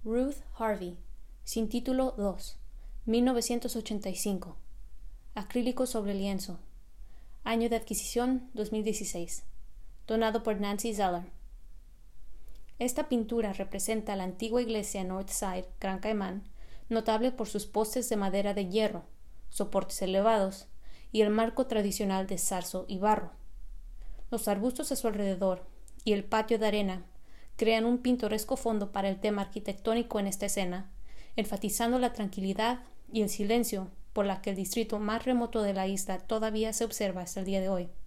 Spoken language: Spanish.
Ruth Harvey, sin título 2, 1985. Acrílico sobre lienzo. Año de adquisición 2016. Donado por Nancy Zeller. Esta pintura representa la antigua iglesia Northside, Gran Caimán, notable por sus postes de madera de hierro, soportes elevados y el marco tradicional de zarzo y barro. Los arbustos a su alrededor y el patio de arena crean un pintoresco fondo para el tema arquitectónico en esta escena, enfatizando la tranquilidad y el silencio por la que el distrito más remoto de la isla todavía se observa hasta el día de hoy.